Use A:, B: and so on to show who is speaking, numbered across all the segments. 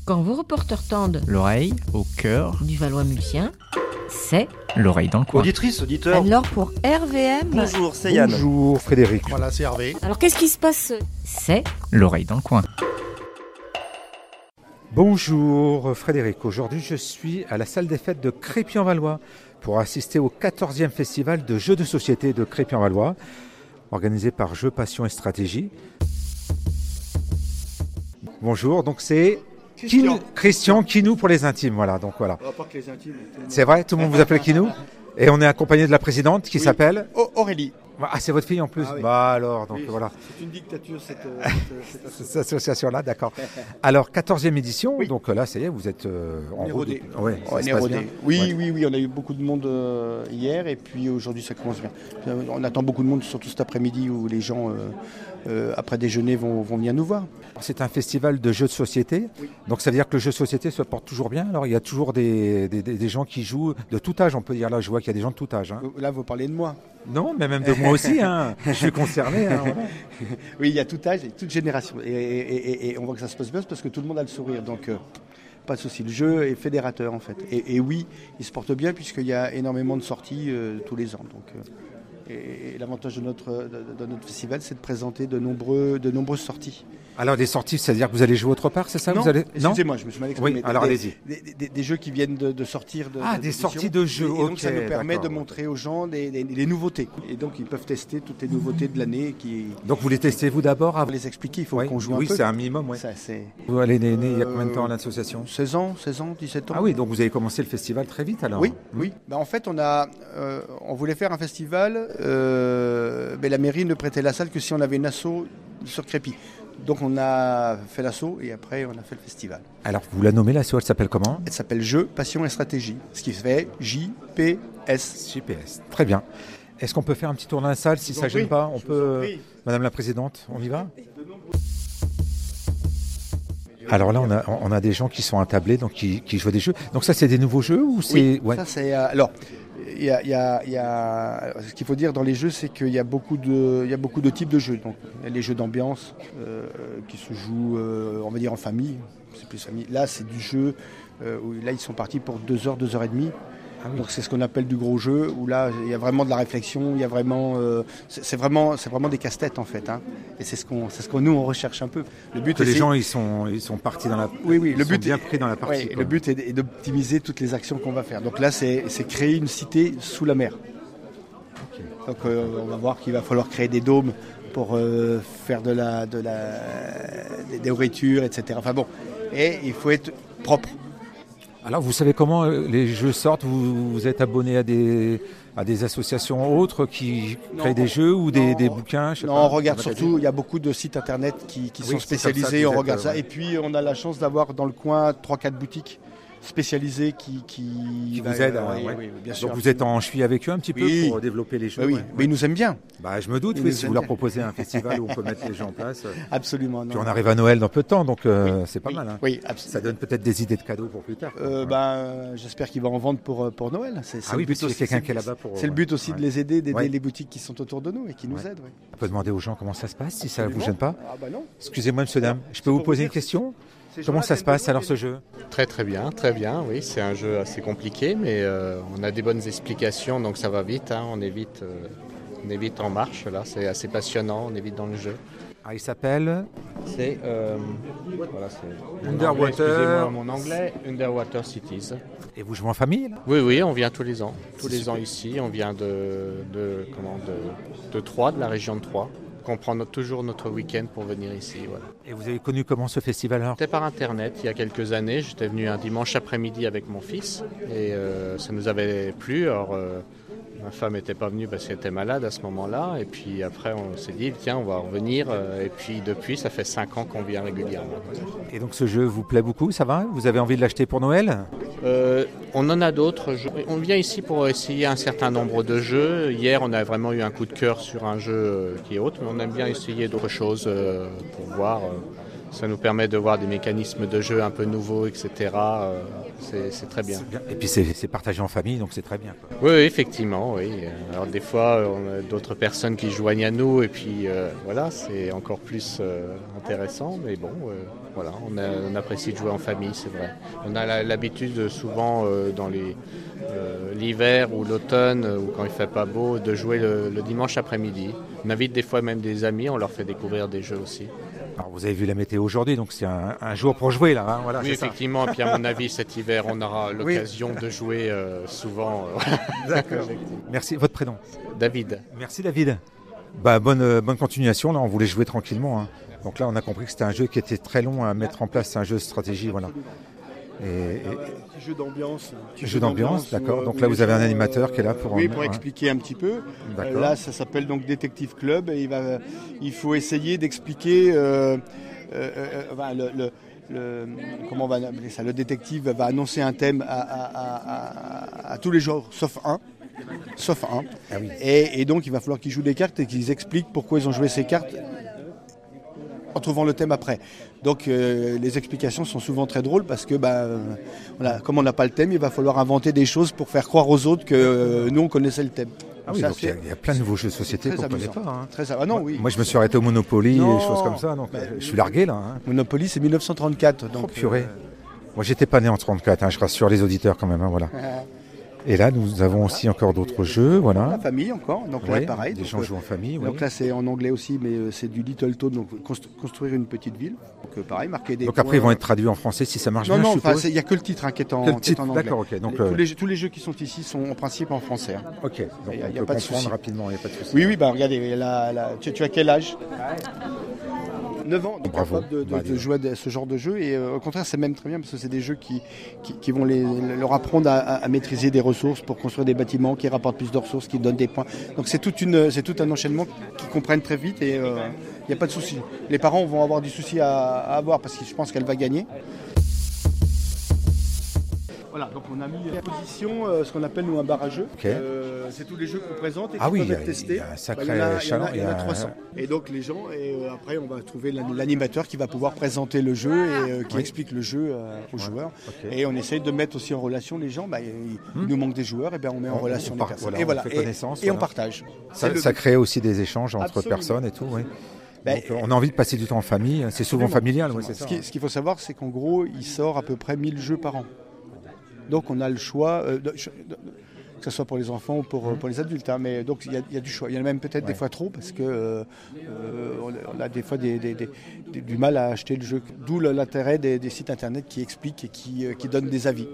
A: Quand vos reporters tendent
B: L'oreille au cœur
A: du Valois-Mulsien, c'est
B: l'oreille dans le coin.
C: Auditrice, auditeur.
A: alors pour RVM.
C: Bonjour, c'est Yann.
D: Bonjour Frédéric.
E: Voilà, c'est Hervé.
A: Alors qu'est-ce qui se passe? C'est
B: L'oreille dans le coin.
D: Bonjour Frédéric. Aujourd'hui, je suis à la salle des fêtes de Crépy-en-Valois pour assister au 14e festival de jeux de société de Crépy-en-Valois, organisé par Jeux, Passion et Stratégie. Bonjour, donc c'est Christian Kinou pour les intimes, voilà. Donc voilà.
C: Pas que les intimes.
D: C'est vrai, tout le monde vous appelle Kinou. Et on est accompagné de la présidente qui s'appelle
C: Aurélie.
D: Ah, c'est votre fille en plus.
C: Ah oui.
D: Bah alors, donc
C: Oui,
D: voilà.
C: C'est une dictature cette
D: Cette association-là, d'accord. Alors, 14e édition,
C: Oui.
D: donc là, ça y est, vous êtes en route.
C: rodé.
D: Ouais, ça
C: On
D: se
C: est
D: passe
C: rodé.
D: bien.
C: Oui,
D: Ouais.
C: oui, on a eu beaucoup de monde hier et puis aujourd'hui ça commence bien. On attend beaucoup de monde, surtout cet après-midi où les gens, après déjeuner, vont venir nous voir.
D: C'est un festival de jeux de société, donc ça veut dire que le jeu de société se porte toujours bien. Alors, il y a toujours des gens qui jouent de tout âge, on peut dire. Là, je vois qu'il y a des gens de tout âge. Hein.
C: Là, vous parlez de moi.
D: Non, mais même de moi aussi, hein. Je suis concerné. Hein, voilà.
C: Oui, il y a tout âge et toute génération. Et on voit que ça se passe bien parce que tout le monde a le sourire. Donc, pas de souci. Le jeu est fédérateur, en fait. Et oui, il se porte bien puisqu'il y a énormément de sorties tous les ans. Donc, et l'avantage de notre festival, c'est de présenter de nombreuses sorties.
D: Alors, des sorties, c'est-à-dire que vous allez jouer autre part, c'est ça?
C: Non,
D: vous allez...
C: excusez-moi, je me suis mal exprimé.
D: Oui, alors allez-y.
C: Des jeux qui viennent de sortir de
D: Ah, des
C: d'édition.
D: sorties de jeux,
C: Et donc
D: ok,
C: ça nous permet de
D: d'accord.
C: montrer aux gens les nouveautés. Et donc ils peuvent tester toutes les nouveautés de l'année.
D: Donc, vous les testez vous d'abord
C: Pour les expliquer, il faut
D: Oui,
C: qu'on joue
D: oui,
C: un peu.
D: c'est un minimum, oui.
C: Ça, c'est
D: Vous allez né il y a combien de temps l'association?
C: 16 ans, 17 ans.
D: Ah oui, donc vous avez commencé le festival très vite alors?
C: Oui, oui. Ben, en fait, on voulait faire un festival, mais la mairie ne prêtait la salle que si on avait une asso sur Crépy. Donc on a fait l'asso et après on a fait le festival.
D: Alors, vous la nommez l'asso, elle s'appelle comment?
C: Elle s'appelle Jeux, Passion et Stratégie, ce qui fait JPS.
D: GPS. Très bien. Est-ce qu'on peut faire un petit tour dans la salle si ça ne gêne pas? On peut, Madame la Présidente, on y va? Alors là, on a des gens qui sont attablés, donc qui jouent à des jeux. Donc ça, c'est des nouveaux jeux ou c'est...
C: Oui,
D: Ouais.
C: ça c'est... alors, il y a ce qu'il faut dire dans les jeux, c'est qu'il y a beaucoup de types de jeux. Donc, il y a les jeux d'ambiance qui se jouent, on va dire, en famille. C'est plus famille. Là, c'est du jeu où là, ils sont partis pour 2 heures, 2 heures et demie.
D: Ah oui.
C: Donc c'est ce qu'on appelle du gros jeu, où là il y a vraiment de la réflexion, il y a vraiment, c'est vraiment des casse-têtes en fait, hein. Et c'est ce qu'on nous on recherche un peu. Le but
D: Que les
C: c'est-
D: gens, ils sont partis dans la...
C: oui,
D: ils
C: le
D: sont
C: but
D: bien
C: est-
D: pris dans la partie.
C: ouais,
D: quoi.
C: le but est d'optimiser toutes les actions qu'on va faire. Donc là c'est créer une cité sous la mer. Donc on va voir qu'il va falloir créer des dômes pour faire des nourritures, etc. Enfin bon, et il faut être propre.
D: Alors, vous savez comment les jeux sortent? Vous êtes abonné à des associations autres qui
C: Non,
D: créent des jeux ou des
C: non,
D: bouquins? je sais
C: Non,
D: pas,
C: on regarde
D: des magazines.
C: surtout, il y a beaucoup de sites internet qui
D: Oui,
C: sont
D: c'est comme ça
C: spécialisés,
D: que
C: on
D: vous
C: regarde
D: êtes,
C: ça.
D: ouais.
C: Et puis on a la chance d'avoir dans le coin 3-4 boutiques spécialisées qui
D: vous aident,
C: oui,
D: ouais.
C: oui, bien sûr.
D: Donc vous êtes en cheville avec eux un petit peu
C: Oui.
D: pour développer les jeux?
C: Oui, oui,
D: ouais.
C: mais ils nous aiment bien.
D: Bah, je me doute,
C: Ils
D: oui,
C: nous
D: si
C: aiment
D: vous leur
C: bien.
D: proposez un festival où on peut mettre les gens en place.
C: Absolument.
D: Puis
C: non.
D: on arrive à Noël dans peu de temps, donc c'est pas
C: Oui,
D: mal. Hein.
C: oui,
D: Ça
C: absolument.
D: donne peut-être des idées de cadeaux pour plus tard. quoi.
C: J'espère qu'ils vont en vendre pour Noël. C'est
D: Ah oui,
C: le but
D: parce qu'il y a
C: aussi,
D: quelqu'un qui est là-bas pour...
C: C'est le but aussi
D: ouais.
C: de les aider, d'aider
D: Ouais.
C: les boutiques qui sont autour de nous et qui nous
D: Ouais.
C: aident. Oui.
D: On peut demander aux gens comment ça se passe, si ça vous gêne pas.
C: Ah bah non.
D: Excusez-moi, monsieur, dame, je peux vous
C: pour
D: poser
C: vous
D: une
C: dire,
D: question?
C: Ces
D: Comment
C: gens-là
D: ça se
C: viennent
D: passe
C: de nous,
D: alors
C: et-
D: ce jeu?
F: Très bien, oui. C'est un jeu assez compliqué, mais on a des bonnes explications, donc ça va vite. Hein. On est vite en marche, là. C'est assez passionnant, on est vite dans le jeu.
D: Ah, il s'appelle
F: C'est... voilà, c'est...
D: Underwater.
F: Excusez-moi mon anglais. Underwater Cities.
D: Et vous jouez en famille là?
F: Oui, on vient tous les ans. Tous les ans ici, on vient de Troyes, de la région de Troyes. On prend toujours notre week-end pour venir ici, voilà.
D: Et vous avez connu comment ce festival alors?
F: C'était par internet il y a quelques années. J'étais venu un dimanche après-midi avec mon fils et ça nous avait plu. Alors ma femme n'était pas venue parce qu'elle était malade à ce moment-là. Et puis après on s'est dit tiens on va revenir. Et puis depuis ça fait 5 ans qu'on vient régulièrement.
D: Et donc ce jeu vous plaît beaucoup, ça va? Vous avez envie de l'acheter pour Noël?
F: On en a d'autres. On vient ici pour essayer un certain nombre de jeux. Hier on a vraiment eu un coup de cœur sur un jeu qui est autre. Mais on aime bien essayer d'autres choses pour voir Ça nous permet de voir des mécanismes de jeu un peu nouveaux, etc. C'est très bien.
D: Et puis c'est partagé en famille, donc c'est très bien, quoi.
F: Oui, effectivement, oui. Alors des fois, on a d'autres personnes qui se joignent à nous et puis voilà, c'est encore plus intéressant. Mais bon, voilà, on apprécie de jouer en famille, c'est vrai. On a l'habitude souvent dans l'hiver ou l'automne, ou quand il fait pas beau, de jouer le dimanche après-midi. On invite des fois même des amis, on leur fait découvrir des jeux aussi.
D: Alors vous avez vu la météo aujourd'hui, donc c'est un jour pour jouer là, hein, voilà.
F: Oui, effectivement, et puis à mon avis cet hiver on aura l'occasion de jouer souvent.
D: D'accord. Merci, votre prénom?
F: David.
D: Merci David. Bonne continuation, là on voulait jouer tranquillement, hein. Donc là on a compris que c'était un jeu qui était très long à mettre en place, c'est un jeu de stratégie, voilà.
C: Petit jeu d'ambiance.
D: Jeu d'ambiance, d'accord. Donc là vous avez un animateur qui est là pour
C: expliquer un petit peu. Là ça s'appelle donc Détective Club et il faut essayer d'expliquer comment on va appeler ça. Le détective va annoncer un thème à tous les joueurs sauf un. Ah oui. Et donc il va falloir qu'ils jouent des cartes et qu'ils expliquent pourquoi ils ont joué ces cartes en trouvant le thème après. Donc les explications sont souvent très drôles parce que voilà, comme on n'a pas le thème, il va falloir inventer des choses pour faire croire aux autres que nous on connaissait le thème.
D: Ah oui, donc il y a plein de nouveaux jeux de société qu'on ne connaît pas. Hein.
C: Moi
D: je me suis arrêté au Monopoly et des choses comme ça, donc je suis largué là. Hein.
C: Monopoly c'est 1934. Donc,
D: purée. Moi j'étais pas né en 1934, hein, je rassure les auditeurs quand même. Hein, voilà. Et là, nous avons aussi encore d'autres jeux, voilà.
C: La famille encore, donc là pareil.
D: Des gens jouent en famille.
C: Donc là c'est en anglais aussi, mais c'est du Little Town, donc construire une petite ville. Donc pareil, marquer des.
D: Donc après ils vont être traduits en français si ça marche bien.
C: Non, il n'y a que le titre qui est en anglais.
D: D'accord, ok. Donc
C: tous les jeux qui sont ici sont en principe en français. Hein.
D: Ok. Donc
C: il n'y a pas de souci.
D: Rapidement, il n'y a pas de souci.
C: Oui, regardez, tu as quel âge? 9 ans,
D: bravo.
C: de jouer à ce genre de jeu et au contraire c'est même très bien parce que c'est des jeux qui vont leur apprendre à maîtriser des ressources pour construire des bâtiments qui rapportent plus de ressources, qui donnent des points. Donc c'est tout un enchaînement qu'ils comprennent très vite et il n'y a pas de souci. Les parents vont avoir du souci à avoir parce que je pense qu'elle va gagner. Voilà, donc on a mis en position ce qu'on appelle nous un bar à jeux.
D: Okay.
C: C'est tous les jeux qu'on présente et qui
D: peuvent
C: être testés.
D: Il y a un sacré
C: chaland, il y en a 300. Et donc les gens, après on va trouver l'animateur qui va pouvoir présenter le jeu et qui explique le jeu aux joueurs. Okay. Et on essaye de mettre aussi en relation les gens. Il nous manque des joueurs, et on met en relation les personnes. Et on partage.
D: Ça crée aussi des échanges entre personnes et tout. Oui. Donc, on a envie de passer du temps en famille. C'est souvent familial. Ouais, c'est ça.
C: Ce qu'il faut savoir, c'est qu'en gros, il sort à peu près 1000 jeux par an. Donc on a le choix, que ce soit pour les enfants ou pour les adultes. Hein, mais donc il y a du choix. Il y en a même peut-être des fois trop parce que on a des fois du mal à acheter le jeu. D'où l'intérêt des sites internet qui expliquent et qui donnent des avis.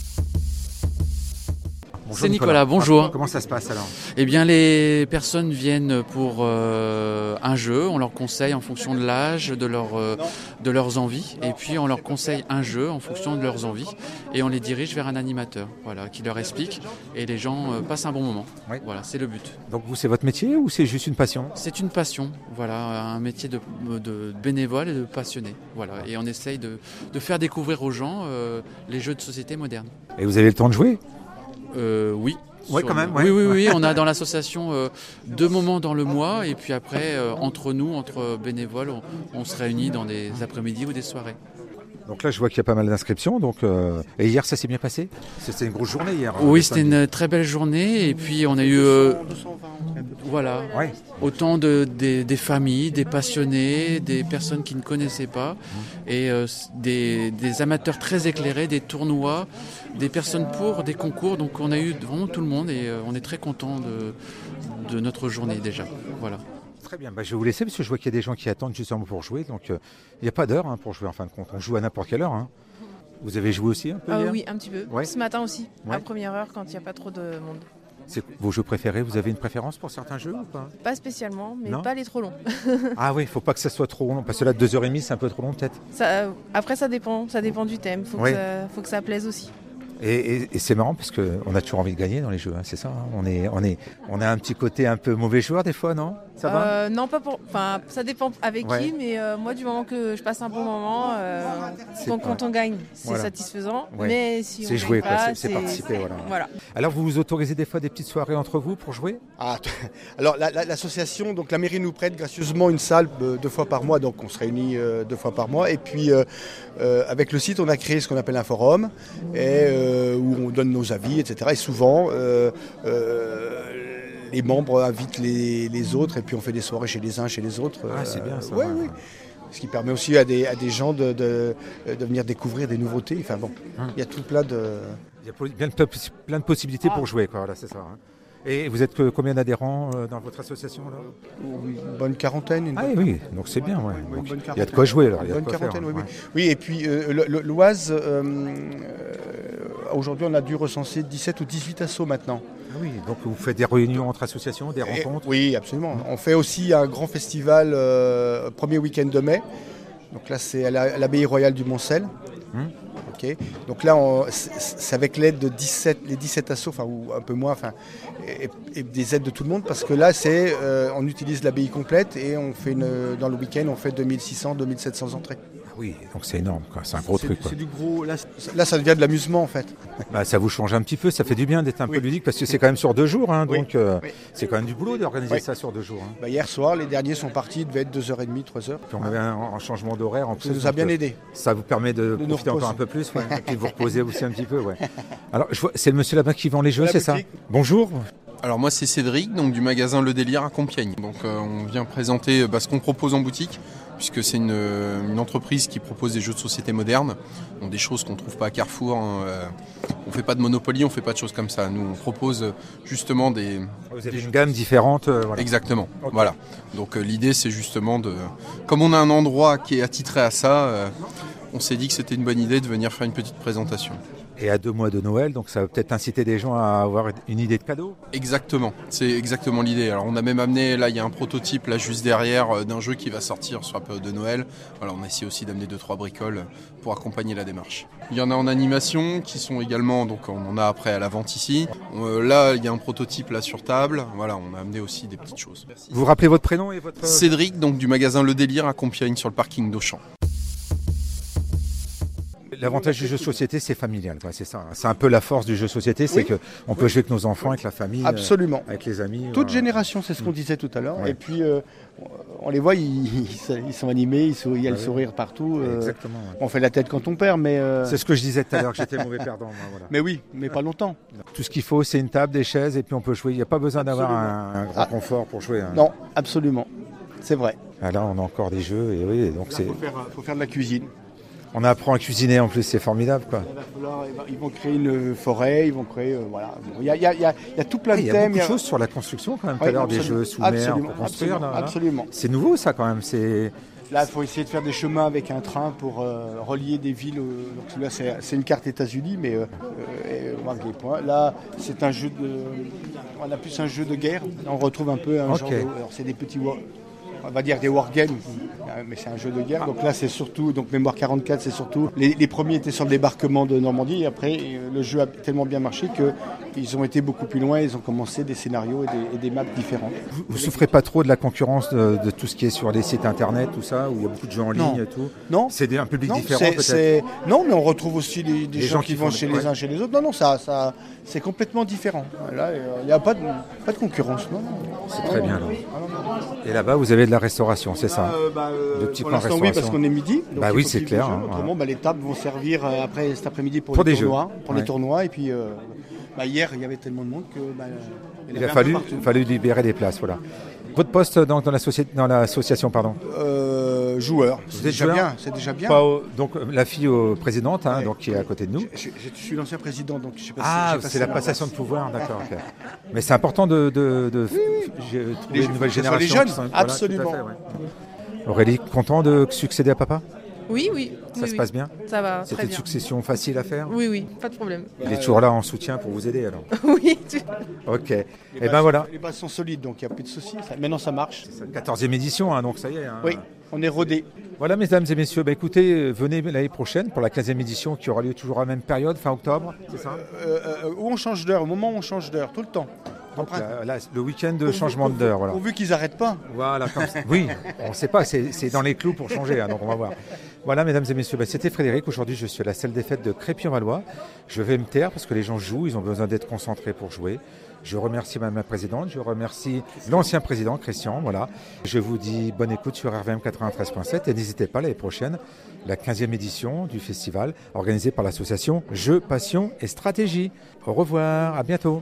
E: Bonjour c'est Nicolas, bonjour.
D: Comment ça se passe alors?
E: Eh bien les personnes viennent pour un jeu, on leur conseille en fonction de l'âge, de leurs envies, et puis on leur conseille un jeu en fonction de leurs envies, et on les dirige vers un animateur, voilà, qui leur explique, et les gens passent un bon moment. Oui. Voilà, c'est le but.
D: Donc vous, c'est votre métier ou c'est juste une passion?
E: C'est une passion, voilà, un métier de bénévole et de passionné, voilà, et on essaye de faire découvrir aux gens les jeux de société modernes.
D: Et vous avez le temps de jouer?
E: Oui.
D: Ouais, quand même.
E: Oui. On a dans l'association 2 moments dans le mois et puis après, entre bénévoles, on se réunit dans des après-midi ou des soirées.
D: Donc là, je vois qu'il y a pas mal d'inscriptions. Donc, et hier, ça s'est bien passé? C'était une grosse journée hier.
E: Oui, c'était une très belle journée. Et puis, on a eu 220, autant des familles, des passionnés, des personnes qui ne connaissaient pas, et des amateurs très éclairés, des tournois, des personnes pour, des concours. Donc, on a eu vraiment tout le monde et on est très content de notre journée déjà. Voilà.
D: Très bien, je vais vous laisser parce que je vois qu'il y a des gens qui attendent justement pour jouer. Donc il n'y a pas d'heure pour jouer en fin de compte. On joue à n'importe quelle heure. Hein. Vous avez joué aussi un peu hier?
G: Oui, un petit peu. Ouais. Ce matin aussi, à première heure quand il n'y a pas trop de monde.
D: C'est vos jeux préférés? Vous avez une préférence pour certains jeux ou pas?
G: Pas spécialement, mais pas les trop longs.
D: Ah oui, il ne faut pas que ça soit trop long. Parce que là, 2h30, c'est un peu trop long peut-être.
G: Après, ça dépend du thème. Faut que ça plaise aussi.
D: Et c'est marrant parce qu'on a toujours envie de gagner dans les jeux, hein, c'est ça. Hein. On a un petit côté un peu mauvais joueur des fois, non? Ça va
G: Non, pas pour. Enfin, ça dépend avec
D: Ouais.
G: qui, mais moi, du moment que je passe un bon moment, quand on gagne, c'est
D: Voilà.
G: satisfaisant.
D: Ouais.
G: Mais si
D: C'est
G: on
D: jouer,
G: gagne
D: quoi,
G: pas,
D: c'est participer, voilà.
G: Voilà.
D: Alors vous vous autorisez des fois des petites soirées entre vous pour jouer?
C: Alors l'association, donc la mairie nous prête gracieusement une salle 2 fois par mois, donc on se réunit 2 fois par mois. Et puis avec le site, on a créé ce qu'on appelle un forum où on donne nos avis, etc. Et souvent, les membres invitent les autres et puis on fait des soirées chez les uns, chez les autres.
D: Ah, c'est bien ça.
C: Ouais, oui. Ce qui permet aussi à des gens de venir découvrir des nouveautés. Enfin bon, il y a tout plein de...
D: Il y a plein de possibilités pour jouer, quoi. Voilà, c'est ça. Hein. Et vous êtes combien d'adhérents dans votre association là?
C: Une bonne quarantaine.
D: Oui, donc c'est bien. Ouais.
C: Oui,
D: Donc,
C: bonne
D: il y a de quoi jouer là.
C: Une
D: Il y a de
C: bonne
D: quoi
C: quarantaine,
D: faire,
C: oui,
D: ouais.
C: oui. Oui, et puis l'Oise, aujourd'hui on a dû recenser 17 ou 18 assos maintenant.
D: Ah oui, donc vous faites des réunions entre associations, des rencontres?
C: Oui, absolument. On fait aussi un grand festival premier week-end de mai. Donc là c'est à l'abbaye royale du Montcel. Okay. Donc là, c'est avec l'aide de 17 assos, enfin, ou un peu moins, enfin, et des aides de tout le monde, parce que là, on utilise l'abbaye complète et on fait dans le week-end, on fait 2600, 2700 entrées.
D: Oui, donc c'est énorme, quoi. C'est un gros truc. Quoi.
C: C'est du gros. Là, ça devient de l'amusement, en fait.
D: Bah, ça vous change un petit peu, ça fait du bien d'être un peu ludique, parce que c'est quand même sur 2 jours, hein, donc c'est quand même du boulot d'organiser ça sur 2 jours. Hein.
C: Bah, hier soir, les derniers sont partis, il devait être 2h30, 3h.
D: Puis on avait un changement d'horaire en plus.
C: Ça nous a bien aidé.
D: Ça vous permet de profiter encore un peu plus, et puis de vous reposer aussi un petit peu. Ouais. Alors, c'est le monsieur là-bas qui vend les jeux, c'est ça? Bonjour.
H: Alors moi c'est Cédric, donc du magasin Le Délire à Compiègne. Donc on vient présenter ce qu'on propose en boutique, puisque c'est une entreprise qui propose des jeux de société modernes, donc des choses qu'on ne trouve pas à Carrefour. Hein. On ne fait pas de Monopoly, on ne fait pas de choses comme ça. Nous on propose justement des...
D: Vous avez une gamme différente. Voilà.
H: Exactement, okay. Voilà. Donc l'idée c'est justement de... Comme on a un endroit qui est attitré à ça, on s'est dit que c'était une bonne idée de venir faire une petite présentation.
D: Et à 2 mois de Noël, donc ça va peut-être inciter des gens à avoir une idée de cadeau.
H: Exactement, c'est exactement l'idée. Alors on a même amené, là il y a un prototype là juste derrière d'un jeu qui va sortir sur la période de Noël. Voilà, on a essayé aussi d'amener 2-3 bricoles pour accompagner la démarche. Il y en a en animation qui sont également, donc on en a après à la vente ici. Là il y a un prototype là sur table. Voilà, on a amené aussi des petites choses. Merci.
D: Vous rappelez votre prénom et votre...
H: Cédric, donc du magasin Le Délire à Compiègne sur le parking d'Auchan.
D: L'avantage du jeu de société, c'est familial, quoi, c'est ça. C'est un peu la force du jeu de société, c'est qu'on peut jouer avec nos enfants, avec la famille,
C: absolument.
D: Avec les amis.
C: Toute génération, c'est ce qu'on disait tout à l'heure.
D: Ouais.
C: Et puis, on les voit, ils sont animés, il y a le sourire partout.
D: Exactement. Ouais.
C: On fait la tête quand on perd, mais...
D: C'est ce que je disais tout à l'heure, que j'étais mauvais perdant. Moi, voilà.
C: Mais oui, mais pas longtemps.
D: Tout ce qu'il faut, c'est une table, des chaises, et puis on peut jouer. Il n'y a pas besoin d'avoir un grand confort pour jouer. Hein.
C: Non, absolument. C'est vrai.
D: Ah, là, on a encore des jeux, et oui, donc
C: il faut faire de la cuisine.
D: On apprend à cuisiner en plus, c'est formidable, quoi.
C: Ils vont créer une forêt, ils vont créer, voilà. Il y a tout plein de thèmes.
D: Il y a beaucoup de choses sur la construction quand même. Tout à l'heure, des jeux sous mer pour construire.
C: Absolument.
D: C'est nouveau ça quand même.
C: Là, il faut essayer de faire des chemins avec un train pour relier des villes. Donc là, c'est une carte États-Unis, mais on marque les points. Là, c'est un jeu on a plus un jeu de guerre. On retrouve un peu un genre. Alors c'est des petits. On va dire des wargames, mais c'est un jeu de guerre. Donc là, c'est surtout, donc Mémoire 44, c'est surtout, les premiers étaient sur le débarquement de Normandie, et après, le jeu a tellement bien marché qu'ils ont été beaucoup plus loin, ils ont commencé des scénarios et des maps différentes.
D: Vous souffrez pas trop de la concurrence de tout ce qui est sur les sites internet, tout ça, où il y a beaucoup de jeux en ligne et tout?
C: Non.
D: C'est un public différent peut-être?
C: Non, mais on retrouve aussi des gens qui vont chez les uns, chez les autres. Non, ça c'est complètement différent. Là, il n'y a pas de concurrence. Non.
D: C'est très bien. Là. Et là-bas, vous avez de la restauration, c'est ça?
C: De petits points restauration. Oui, parce qu'on est midi. Donc
D: oui, c'est clair.
C: Autrement, les tables vont servir après cet après-midi pour les tournois. Pour les tournois. Et puis, hier, il y avait tellement de monde que...
D: il a fallu libérer des places, voilà. Votre poste dans l'association, pardon?
C: Joueur.
D: C'est déjà bien. Donc la fille présidente, donc qui est à côté de nous.
C: Je suis l'ancien président, donc je sais pas si
D: c'est la passation de pouvoir, d'accord. Okay. Mais c'est important de trouver une nouvelle génération.
C: Les jeunes, absolument.
D: Voilà, fait, Aurélie, content de succéder à papa?
G: Oui.
D: Ça se passe bien?
G: Ça va, très bien.
D: C'était une succession facile à faire?
G: Oui, pas de problème.
D: Il est toujours là en soutien pour vous aider alors?
G: Oui.
D: Ok. Et ben voilà.
C: Les bases sont solides, donc il n'y a plus de soucis. Maintenant, ça marche.
D: C'est la 14e édition, donc ça y est.
C: Oui, on est rodés.
D: Voilà, mesdames et messieurs. Écoutez, venez l'année prochaine pour la 15e édition qui aura lieu toujours à la même période, fin octobre, c'est ça?
C: Où on change d'heure, au moment où on change d'heure, tout le temps.
D: Donc là, le week-end de changement d'heure. Voilà.
C: Pourvu qu'ils n'arrêtent pas.
D: Voilà, comme ça. Oui, on ne sait pas, c'est dans les clous pour changer, hein, donc on va voir. Voilà, mesdames et messieurs, c'était Frédéric. Aujourd'hui, je suis à la salle des fêtes de Crépy-en-Valois. Je vais me taire parce que les gens jouent, ils ont besoin d'être concentrés pour jouer. Je remercie Madame la Présidente, je remercie l'ancien président, Christian. Voilà. Je vous dis bonne écoute sur RVM 93.7 et n'hésitez pas l'année prochaine, la 15e édition du festival organisée par l'association Jeux, Passion et Stratégie. Au revoir, à bientôt.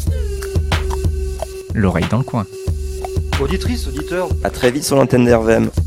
B: L'oreille dans le coin.
I: Auditrice, auditeur,
J: à très vite sur l'antenne d'RVM.